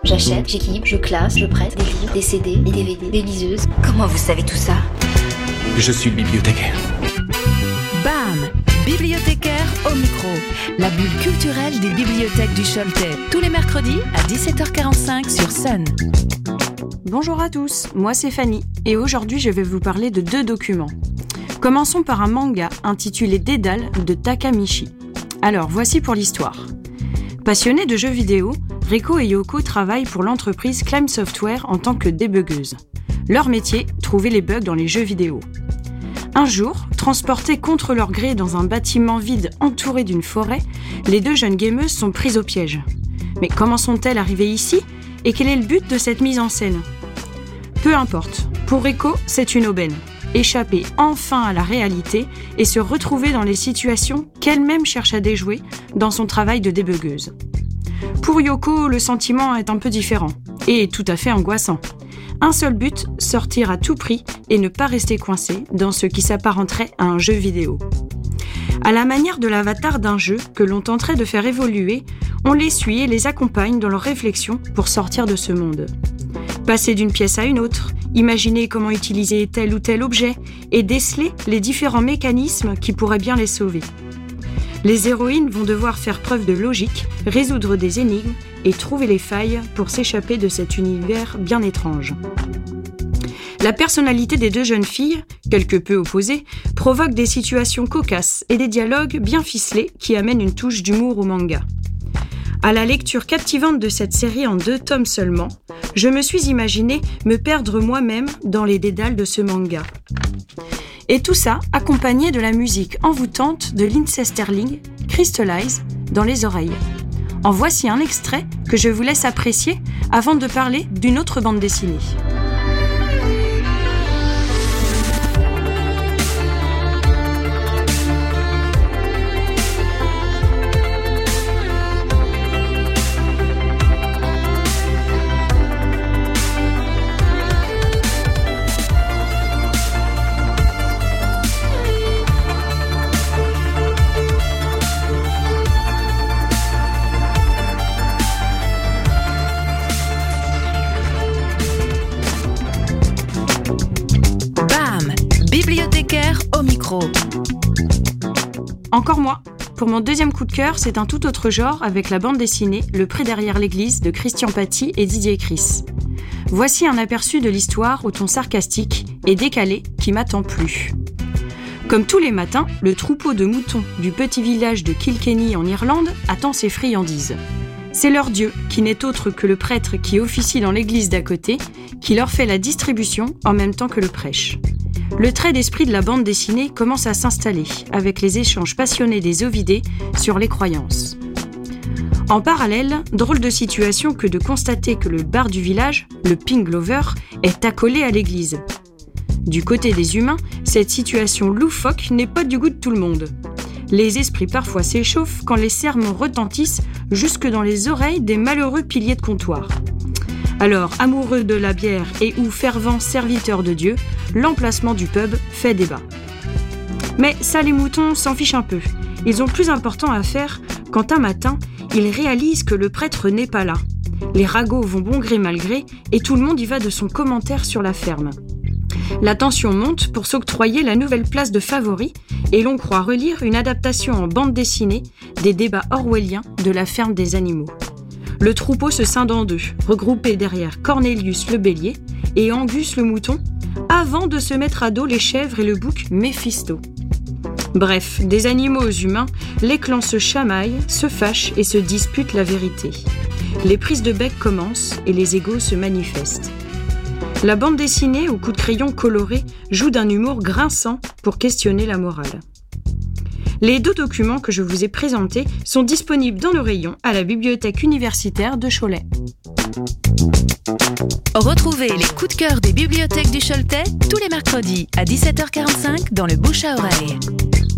J'achète, j'équipe, je classe, je prête des livres, des CD, des DVD, des liseuses. Comment vous savez tout ça ? Je suis le bibliothécaire. BAM! Bibliothécaire au micro. La bulle culturelle des bibliothèques du Choletais. Tous les mercredis à 17h45 sur Sun. Bonjour à tous, moi c'est Fanny et aujourd'hui je vais vous parler de 2 documents. Commençons par un manga intitulé Dédale de Takamichi. Alors voici pour l'histoire. Passionnés de jeux vidéo, Reiko et Yoko travaillent pour l'entreprise Climb Software en tant que débugeuses. Leur métier, trouver les bugs dans les jeux vidéo. Un jour, transportés contre leur gré dans un bâtiment vide entouré d'une forêt, les 2 jeunes gameuses sont prises au piège. Mais comment sont-elles arrivées ici ? Et quel est le but de cette mise en scène ? Peu importe, pour Reiko, c'est une aubaine. Échapper enfin à la réalité et se retrouver dans les situations qu'elle-même cherche à déjouer dans son travail de débugueuse. Pour Yoko, le sentiment est un peu différent et tout à fait angoissant. Un seul but, sortir à tout prix et ne pas rester coincé dans ce qui s'apparenterait à un jeu vidéo. À la manière de l'avatar d'un jeu que l'on tenterait de faire évoluer, on les suit et les accompagne dans leurs réflexions pour sortir de ce monde. Passer d'une pièce à une autre, imaginer comment utiliser tel ou tel objet et déceler les différents mécanismes qui pourraient bien les sauver. Les héroïnes vont devoir faire preuve de logique, résoudre des énigmes et trouver les failles pour s'échapper de cet univers bien étrange. La personnalité des 2 jeunes filles, quelque peu opposées, provoque des situations cocasses et des dialogues bien ficelés qui amènent une touche d'humour au manga. À la lecture captivante de cette série en 2 tomes seulement, je me suis imaginé me perdre moi-même dans les dédales de ce manga. Et tout ça accompagné de la musique envoûtante de Lindsey Stirling, Crystallize, dans les oreilles. En voici un extrait que je vous laisse apprécier avant de parler d'une autre bande dessinée. Bibliothécaire au micro. Encore moi. Pour mon 2e coup de cœur, c'est un tout autre genre avec la bande dessinée Le Pré derrière l'église de Christian Paty et Didier Chris. Voici un aperçu de l'histoire au ton sarcastique et décalé qui m'a tant plu. Comme tous les matins, le troupeau de moutons du petit village de Kilkenny en Irlande attend ses friandises. C'est leur dieu, qui n'est autre que le prêtre qui officie dans l'église d'à côté, qui leur fait la distribution en même temps que le prêche. Le trait d'esprit de la bande dessinée commence à s'installer, avec les échanges passionnés des ovidés sur les croyances. En parallèle, drôle de situation que de constater que le bar du village, le Pink Glover, est accolé à l'église. Du côté des humains, cette situation loufoque n'est pas du goût de tout le monde. Les esprits parfois s'échauffent quand les sermons retentissent jusque dans les oreilles des malheureux piliers de comptoir. Alors, amoureux de la bière et ou fervents serviteurs de Dieu, l'emplacement du pub fait débat. Mais ça, les moutons s'en fichent un peu. Ils ont plus important à faire quand un matin, ils réalisent que le prêtre n'est pas là. Les ragots vont bon gré mal gré et tout le monde y va de son commentaire sur la ferme. La tension monte pour s'octroyer la nouvelle place de favori et l'on croit relire une adaptation en bande dessinée des débats orwelliens de la ferme des animaux. Le troupeau se scinde en 2, regroupé derrière Cornelius le bélier et Angus le mouton, avant de se mettre à dos les chèvres et le bouc Méphisto. Bref, des animaux aux humains, les clans se chamaillent, se fâchent et se disputent la vérité. Les prises de bec commencent et les égos se manifestent. La bande dessinée au coup de crayon coloré joue d'un humour grinçant pour questionner la morale. Les 2 documents que je vous ai présentés sont disponibles dans le rayon à la bibliothèque universitaire de Cholet. Retrouvez les coups de cœur des bibliothèques du Choletais tous les mercredis à 17h45 dans le bouche à oreille.